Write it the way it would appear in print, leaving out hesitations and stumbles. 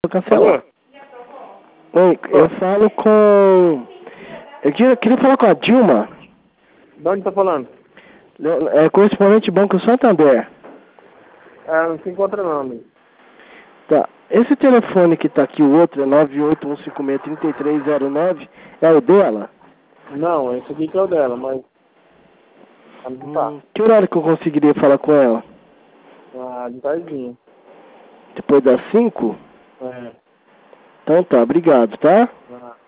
Vou cancelar. Oi, eu falo com... Eu queria falar com a Dilma. De onde tá falando? É correspondente Banco Santander. Não se encontra não, amigo. Tá. Esse telefone que tá aqui, o outro, é 981563309, é o dela? Não, esse aqui que é o dela, mas... Não tá. Que horário que eu conseguiria falar com ela? De tardinha. Depois das 5? É. Então tá, obrigado, tá?